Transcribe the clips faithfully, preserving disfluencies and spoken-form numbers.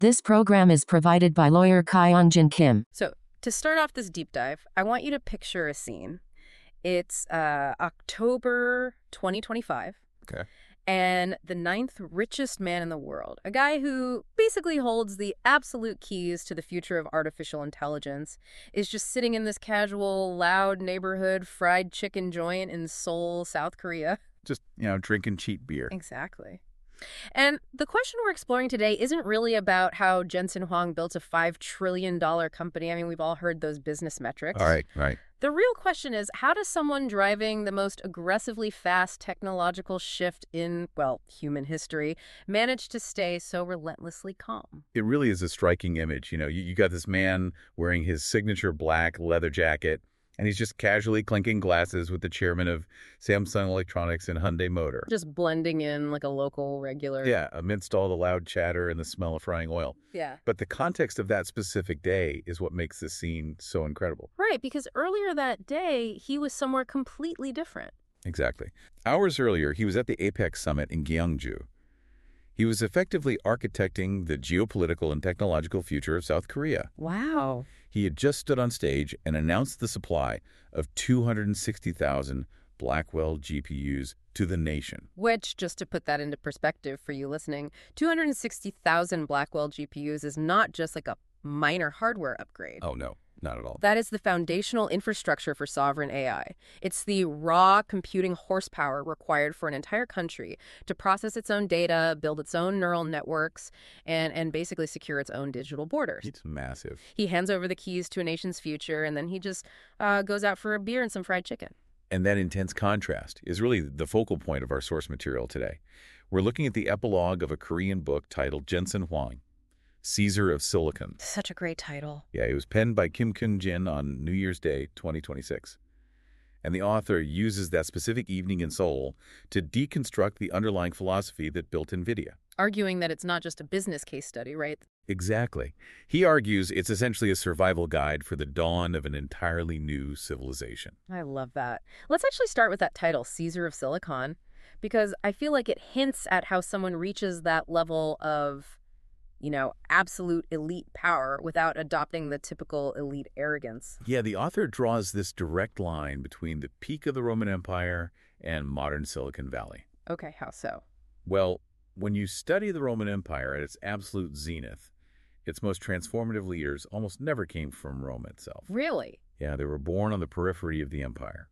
This program is provided by lawyer Kyung-Jin Kim. So, to start off this deep dive, I want you to picture a scene. It's uh, October twenty twenty-five. Okay. And the ninth richest man in the world, a guy who basically holds the absolute keys to the future of artificial intelligence, is just sitting in this casual, loud neighborhood fried chicken joint in Seoul, South Korea. Just, you know, drinking cheap beer. Exactly. And the question we're exploring today isn't really about how Jensen Huang built a five trillion dollars company. I mean, we've all heard those business metrics. All right, right. The real question is, how does someone driving the most aggressively fast technological shift in, well, human history manage to stay so relentlessly calm? It really is a striking image. You know, you, you got this man wearing his signature black leather jacket, and he's just casually clinking glasses with the chairman of Samsung Electronics and Hyundai Motor. Just blending in like a local regular. Yeah, amidst all the loud chatter and the smell of frying oil. Yeah. But the context of that specific day is what makes this scene so incredible. Right, because earlier that day, he was somewhere completely different. Exactly. Hours earlier, he was at the APEC summit in Gyeongju. He was effectively architecting the geopolitical and technological future of South Korea. Wow. He had just stood on stage and announced the supply of two hundred sixty thousand Blackwell G P Us to the nation. Which, just to put that into perspective for you listening, two hundred sixty thousand Blackwell G P Us is not just like a minor hardware upgrade. Oh, no, not at all. That is the foundational infrastructure for sovereign A I. It's the raw computing horsepower required for an entire country to process its own data, build its own neural networks, and, and basically secure its own digital borders. It's massive. He hands over the keys to a nation's future, and then he just uh, goes out for a beer and some fried chicken. And that intense contrast is really the focal point of our source material today. We're looking at the epilogue of a Korean book titled Jensen Huang, Caesar of Silicon. Such a great title. Yeah, it was penned by Kim Kyung-Jin on New Year's Day, twenty twenty-six. And the author uses that specific evening in Seoul to deconstruct the underlying philosophy that built NVIDIA. Arguing that it's not just a business case study, right? Exactly. He argues it's essentially a survival guide for the dawn of an entirely new civilization. I love that. Let's actually start with that title, Caesar of Silicon, because I feel like it hints at how someone reaches that level of, you know, absolute elite power without adopting the typical elite arrogance. Yeah, the author draws this direct line between the peak of the Roman Empire and modern Silicon Valley. Okay, how so? Well, when you study the Roman Empire at its absolute zenith, its most transformative leaders almost never came from Rome itself. Really? Yeah, they were born on the periphery of the empire.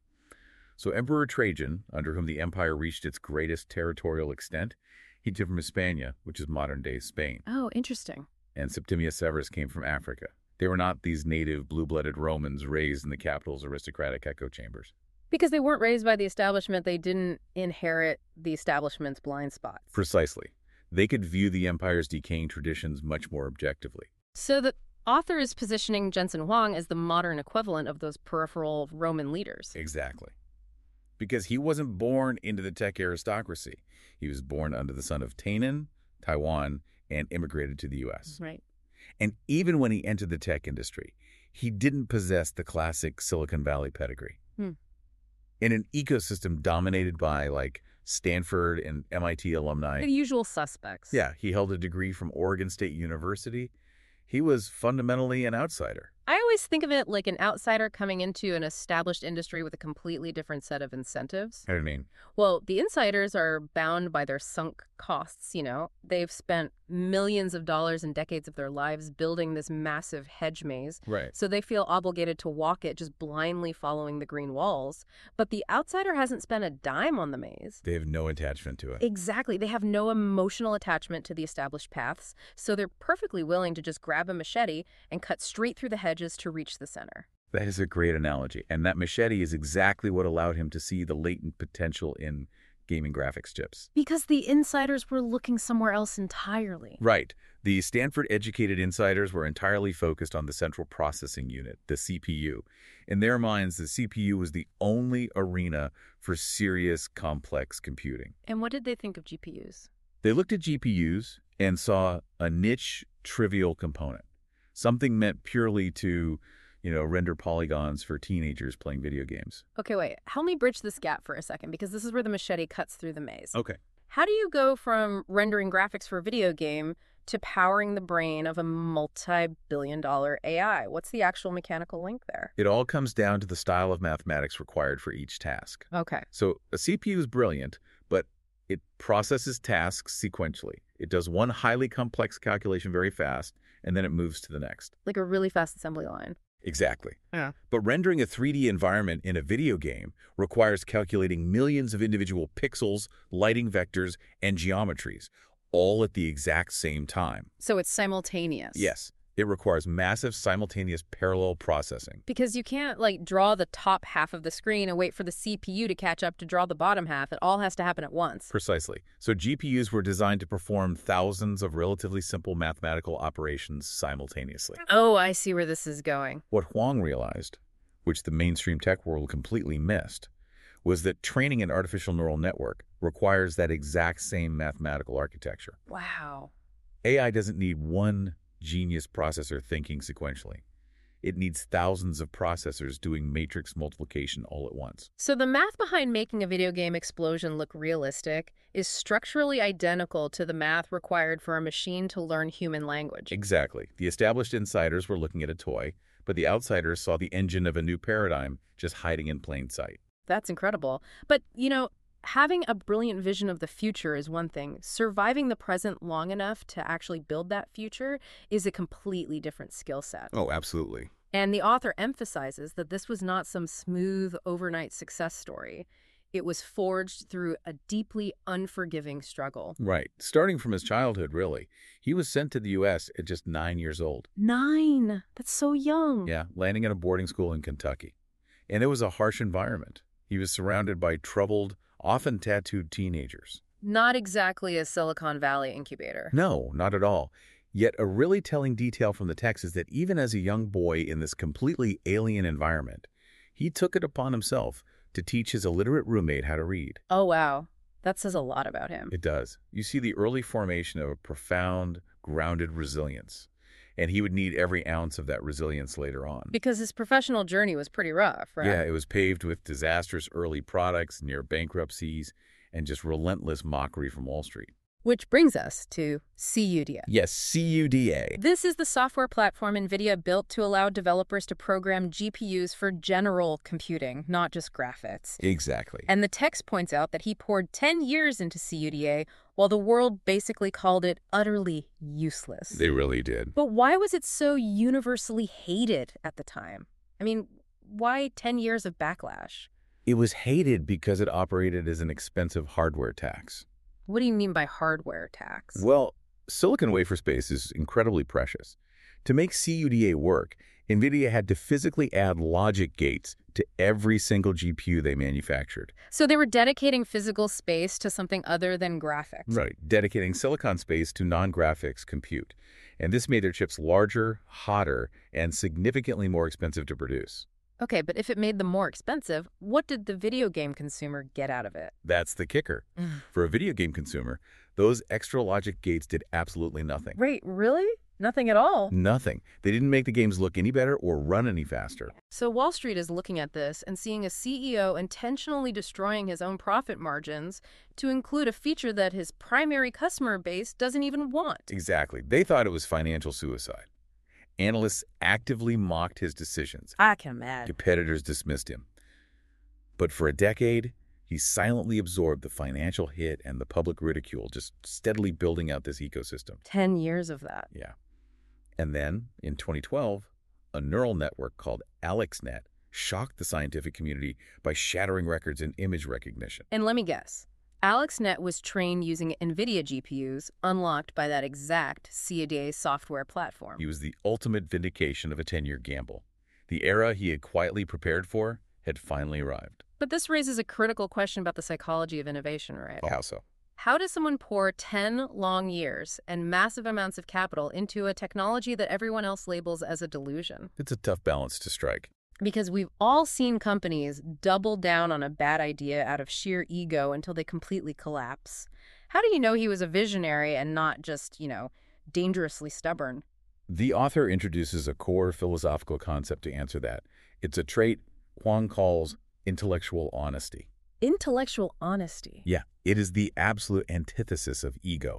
So Emperor Trajan, under whom the empire reached its greatest territorial extent, he came from Hispania, which is modern-day Spain. Oh, interesting. And Septimius Severus came from Africa. They were not these native blue-blooded Romans raised in the capital's aristocratic echo chambers. Because they weren't raised by the establishment, they didn't inherit the establishment's blind spots. Precisely. They could view the empire's decaying traditions much more objectively. So the author is positioning Jensen Huang as the modern equivalent of those peripheral Roman leaders. Exactly. Because he wasn't born into the tech aristocracy. He was born under the sun of Tainan, Taiwan, and immigrated to the U S. Right. And even when he entered the tech industry, he didn't possess the classic Silicon Valley pedigree. Hmm. In an ecosystem dominated by, like, Stanford and M I T alumni. The usual suspects. Yeah, he held a degree from Oregon State University. He was fundamentally an outsider. I always think of it like an outsider coming into an established industry with a completely different set of incentives. How do you mean? Well, the insiders are bound by their sunk costs, you know. They've spent millions of dollars and decades of their lives building this massive hedge maze. Right. So they feel obligated to walk it just blindly following the green walls. But the outsider hasn't spent a dime on the maze. They have no attachment to it. Exactly. They have no emotional attachment to the established paths, so they're perfectly willing to just grab a machete and cut straight through the hedges to reach the center. That is a great analogy. And that machete is exactly what allowed him to see the latent potential in gaming graphics chips. Because the insiders were looking somewhere else entirely. Right. The Stanford-educated insiders were entirely focused on the central processing unit, the C P U. In their minds, the C P U was the only arena for serious, complex computing. And what did they think of G P Us? They looked at G P Us and saw a niche, trivial component. Something meant purely to, you know, render polygons for teenagers playing video games. Okay, wait. Help me bridge this gap for a second, because this is where the machete cuts through the maze. Okay. How do you go from rendering graphics for a video game to powering the brain of a multi-billion dollar A I. What's the actual mechanical link there? It all comes down to the style of mathematics required for each task. Okay. So a C P U is brilliant, but it processes tasks sequentially. It does one highly complex calculation very fast, and then it moves to the next. Like a really fast assembly line. Exactly. Yeah. But rendering a three D environment in a video game requires calculating millions of individual pixels, lighting vectors, and geometries, all at the exact same time. So it's simultaneous. Yes. It requires massive simultaneous parallel processing. Because you can't, like, draw the top half of the screen and wait for the C P U to catch up to draw the bottom half. It all has to happen at once. Precisely. So G P Us were designed to perform thousands of relatively simple mathematical operations simultaneously. Oh, I see where this is going. What Huang realized, which the mainstream tech world completely missed, was that training an artificial neural network requires that exact same mathematical architecture. Wow. A I doesn't need one genius processor thinking sequentially. It needs thousands of processors doing matrix multiplication all at once. So the math behind making a video game explosion look realistic is structurally identical to the math required for a machine to learn human language. Exactly. The established insiders were looking at a toy, but the outsiders saw the engine of a new paradigm just hiding in plain sight. That's incredible. But, you know, having a brilliant vision of the future is one thing. Surviving the present long enough to actually build that future is a completely different skill set. Oh, absolutely. And the author emphasizes that this was not some smooth overnight success story. It was forged through a deeply unforgiving struggle. Right. Starting from his childhood, really. He was sent to the U S at just nine years old. Nine? That's so young. Yeah, landing at a boarding school in Kentucky. And it was a harsh environment. He was surrounded by troubled, often tattooed teenagers. Not exactly a Silicon Valley incubator. No, not at all. Yet a really telling detail from the text is that even as a young boy in this completely alien environment, he took it upon himself to teach his illiterate roommate how to read. Oh, wow. That says a lot about him. It does. You see the early formation of a profound, grounded resilience. And he would need every ounce of that resilience later on. Because his professional journey was pretty rough, right? Yeah, it was paved with disastrous early products, near bankruptcies, and just relentless mockery from Wall Street. Which brings us to C U D A. Yes, C U D A. This is the software platform NVIDIA built to allow developers to program G P Us for general computing, not just graphics. Exactly. And the text points out that he poured ten years into C U D A, while the world basically called it utterly useless. They really did. But why was it so universally hated at the time? I mean, why ten years of backlash? It was hated because it operated as an expensive hardware tax. What do you mean by hardware tax? Well, silicon wafer space is incredibly precious. To make C U D A work, NVIDIA had to physically add logic gates to every single G P U they manufactured. So they were dedicating physical space to something other than graphics. Right, dedicating silicon space to non-graphics compute. And this made their chips larger, hotter, and significantly more expensive to produce. Okay, but if it made them more expensive, what did the video game consumer get out of it? That's the kicker. For a video game consumer, those extra logic gates did absolutely nothing. Wait, really? Nothing at all? Nothing. They didn't make the games look any better or run any faster. So Wall Street is looking at this and seeing a C E O intentionally destroying his own profit margins to include a feature that his primary customer base doesn't even want. Exactly. They thought it was financial suicide. Analysts actively mocked his decisions. I can imagine. Competitors dismissed him. But for a decade, he silently absorbed the financial hit and the public ridicule, just steadily building out this ecosystem. Ten years of that. Yeah. And then, in twenty twelve, a neural network called AlexNet shocked the scientific community by shattering records in image recognition. And let me guess. AlexNet was trained using NVIDIA G P Us unlocked by that exact C U D A software platform. He was the ultimate vindication of a ten-year gamble. The era he had quietly prepared for had finally arrived. But this raises a critical question about the psychology of innovation, right? How so? How does someone pour ten long years and massive amounts of capital into a technology that everyone else labels as a delusion? It's a tough balance to strike. Because we've all seen companies double down on a bad idea out of sheer ego until they completely collapse. How do you know he was a visionary and not just, you know, dangerously stubborn? The author introduces a core philosophical concept to answer that. It's a trait Huang calls intellectual honesty. Intellectual honesty. Yeah, it is the absolute antithesis of ego.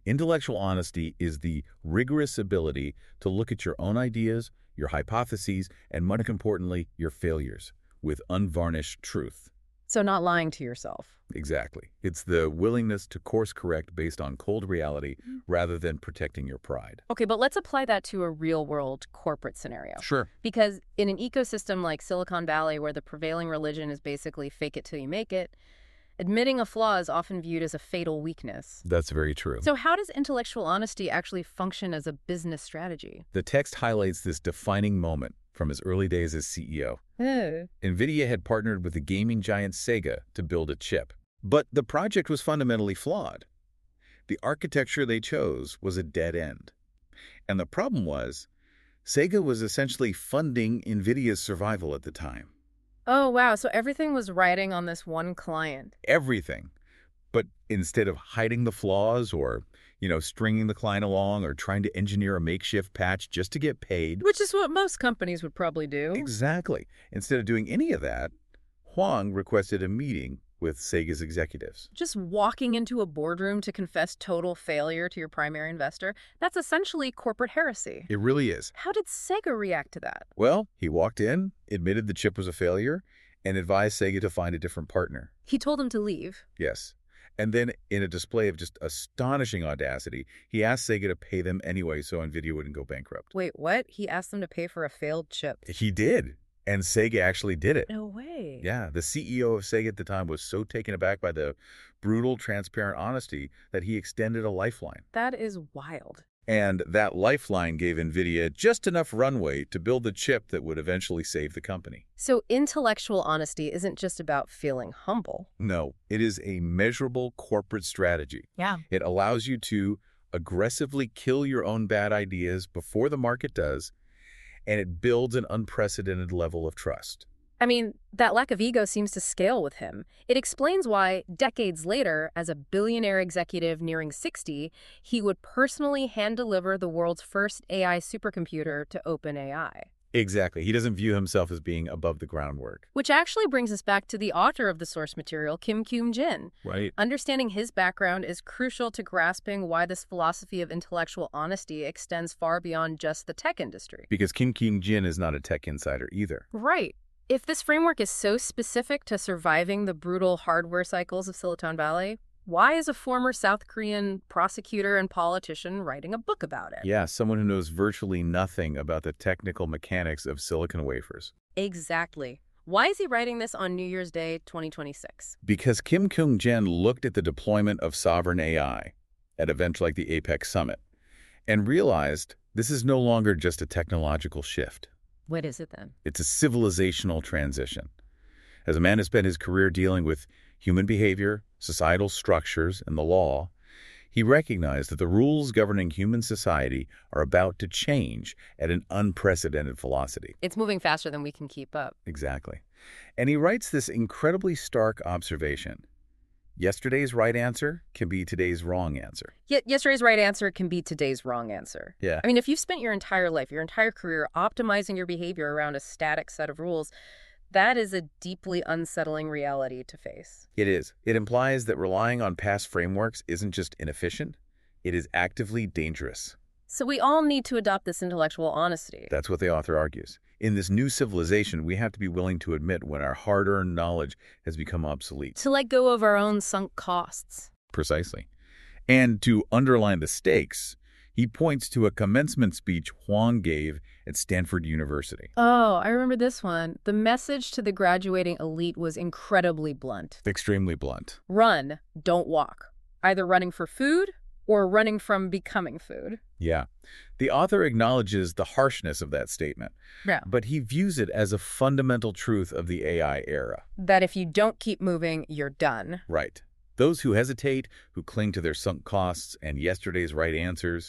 Intellectual honesty is the rigorous ability to look at your own ideas, your hypotheses, and much importantly, your failures, with unvarnished truth. So not lying to yourself. Exactly. It's the willingness to course correct based on cold reality rather than protecting your pride. Okay, but let's apply that to a real-world corporate scenario. Sure. Because in an ecosystem like Silicon Valley, where the prevailing religion is basically fake it till you make it, admitting a flaw is often viewed as a fatal weakness. That's very true. So how does intellectual honesty actually function as a business strategy? The text highlights this defining moment from his early days as C E O. Oh. NVIDIA had partnered with the gaming giant Sega to build a chip. But the project was fundamentally flawed. The architecture they chose was a dead end. And the problem was, Sega was essentially funding NVIDIA's survival at the time. Oh, wow. So everything was riding on this one client. Everything. But instead of hiding the flaws or, you know, stringing the client along or trying to engineer a makeshift patch just to get paid. Which is what most companies would probably do. Exactly. Instead of doing any of that, Huang requested a meeting with Sega's executives. Just walking into a boardroom to confess total failure to your primary investor, that's essentially corporate heresy. It really is. How did Sega react to that? Well, he walked in, admitted the chip was a failure, and advised Sega to find a different partner. He told him to leave. Yes. And then, in a display of just astonishing audacity, he asked Sega to pay them anyway so NVIDIA wouldn't go bankrupt. Wait, what? He asked them to pay for a failed chip. He did. And Sega actually did it. No way. Yeah, the C E O of Sega at the time was so taken aback by the brutal, transparent honesty that he extended a lifeline. That is wild. And that lifeline gave NVIDIA just enough runway to build the chip that would eventually save the company. So intellectual honesty isn't just about feeling humble. No, it is a measurable corporate strategy. Yeah. It allows you to aggressively kill your own bad ideas before the market does, and it builds an unprecedented level of trust. I mean, that lack of ego seems to scale with him. It explains why, decades later, as a billionaire executive nearing sixty, he would personally hand-deliver the world's first A I supercomputer to OpenAI. Exactly. He doesn't view himself as being above the groundwork. Which actually brings us back to the author of the source material, Kim Kyung-jin. Right. Understanding his background is crucial to grasping why this philosophy of intellectual honesty extends far beyond just the tech industry. Because Kim Kyung-jin is not a tech insider either. Right. If this framework is so specific to surviving the brutal hardware cycles of Silicon Valley, why is a former South Korean prosecutor and politician writing a book about it? Yeah, someone who knows virtually nothing about the technical mechanics of silicon wafers. Exactly. Why is he writing this on New Year's Day, twenty twenty-six? Because Kim Kyung-jin looked at the deployment of sovereign A I at events like the APEC Summit and realized this is no longer just a technological shift. What is it then? It's a civilizational transition. As a man who spent his career dealing with human behavior, societal structures, and the law, he recognized that the rules governing human society are about to change at an unprecedented velocity. It's moving faster than we can keep up. Exactly. And he writes this incredibly stark observation. Yesterday's right answer can be today's wrong answer. Yet yesterday's right answer can be today's wrong answer. Yeah. I mean, if you've spent your entire life, your entire career optimizing your behavior around a static set of rules, that is a deeply unsettling reality to face. It is. It implies that relying on past frameworks isn't just inefficient, it is actively dangerous. So we all need to adopt this intellectual honesty. That's what the author argues. In this new civilization, we have to be willing to admit when our hard-earned knowledge has become obsolete. To let go of our own sunk costs. Precisely. And to underline the stakes, he points to a commencement speech Huang gave at Stanford University. Oh, I remember this one. The message to the graduating elite was incredibly blunt. Extremely blunt. Run, don't walk. Either running for food or running from becoming food. Yeah. The author acknowledges the harshness of that statement, Yeah. but he views it as a fundamental truth of the A I era. That if you don't keep moving, you're done. Right. Those who hesitate, who cling to their sunk costs and yesterday's right answers,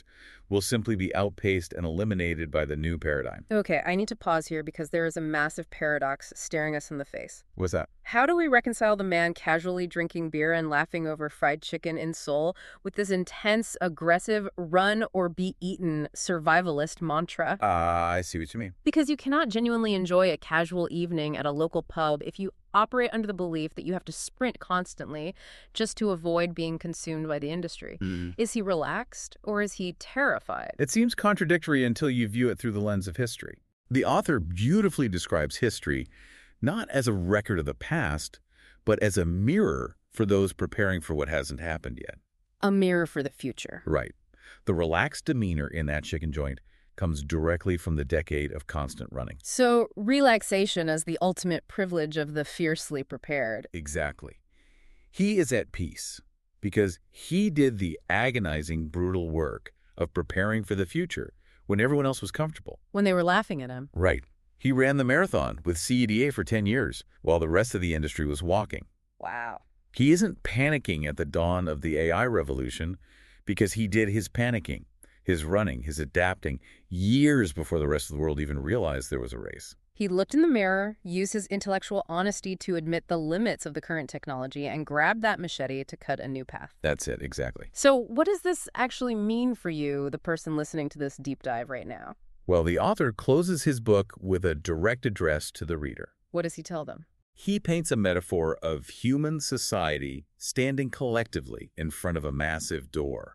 will simply be outpaced and eliminated by the new paradigm. Okay, I need to pause here because there is a massive paradox staring us in the face. What's that? How do we reconcile the man casually drinking beer and laughing over fried chicken in Seoul with this intense, aggressive, run or be eaten survivalist mantra? Ah, I see what you mean. Because you cannot genuinely enjoy a casual evening at a local pub if you operate under the belief that you have to sprint constantly just to avoid being consumed by the industry. Mm. Is he relaxed or is he terrified? It seems contradictory until you view it through the lens of history. The author beautifully describes history not as a record of the past, but as a mirror for those preparing for what hasn't happened yet. A mirror for the future. Right. The relaxed demeanor in that chicken joint comes directly from the decade of constant running. So relaxation as the ultimate privilege of the fiercely prepared. Exactly. He is at peace because he did the agonizing, brutal work of preparing for the future when everyone else was comfortable. When they were laughing at him. Right. He ran the marathon with C E D A for ten years while the rest of the industry was walking. Wow. He isn't panicking at the dawn of the A I revolution because he did his panicking, his running, his adapting, years before the rest of the world even realized there was a race. He looked in the mirror, used his intellectual honesty to admit the limits of the current technology, and grabbed that machete to cut a new path. That's it, exactly. So what does this actually mean for you, the person listening to this deep dive right now? Well, the author closes his book with a direct address to the reader. What does he tell them? He paints a metaphor of human society standing collectively in front of a massive door.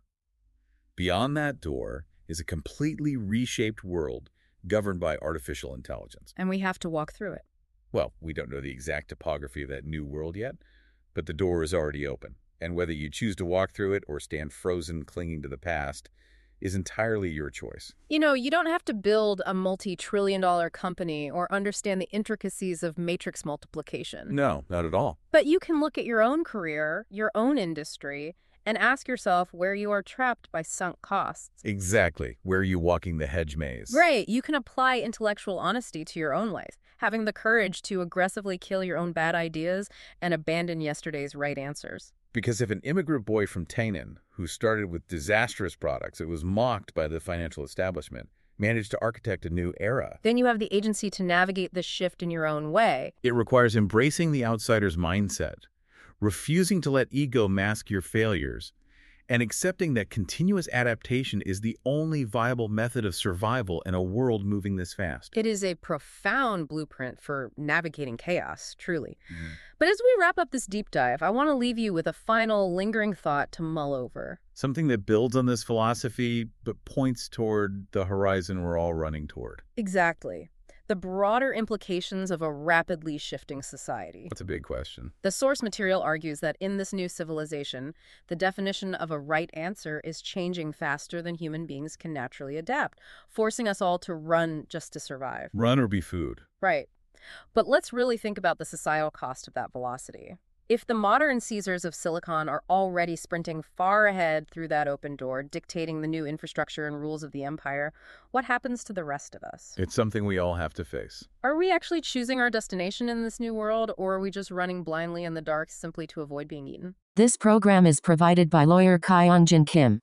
Beyond that door is a completely reshaped world governed by artificial intelligence. And we have to walk through it. Well, we don't know the exact topography of that new world yet, but the door is already open. And whether you choose to walk through it or stand frozen clinging to the past is entirely your choice. You know, you don't have to build a multi-trillion dollar company or understand the intricacies of matrix multiplication. No, not at all. But you can look at your own career, your own industry, and ask yourself where you are trapped by sunk costs. Exactly. Where are you walking the hedge maze? Right. You can apply intellectual honesty to your own life, having the courage to aggressively kill your own bad ideas and abandon yesterday's right answers. Because if an immigrant boy from Tainan, who started with disastrous products, it was mocked by the financial establishment, managed to architect a new era. Then you have the agency to navigate this shift in your own way. It requires embracing the outsider's mindset, refusing to let ego mask your failures, and accepting that continuous adaptation is the only viable method of survival in a world moving this fast. It is a profound blueprint for navigating chaos, truly. Mm. But as we wrap up this deep dive, I want to leave you with a final lingering thought to mull over. Something that builds on this philosophy, but points toward the horizon we're all running toward. Exactly. The broader implications of a rapidly shifting society. That's a big question. The source material argues that in this new civilization, the definition of a right answer is changing faster than human beings can naturally adapt, forcing us all to run just to survive. Run or be food. Right. But let's really think about the societal cost of that velocity. If the modern Caesars of Silicon are already sprinting far ahead through that open door, dictating the new infrastructure and rules of the empire, what happens to the rest of us? It's something we all have to face. Are we actually choosing our destination in this new world, or are we just running blindly in the dark simply to avoid being eaten? This program is provided by lawyer Kyung Jin Kim.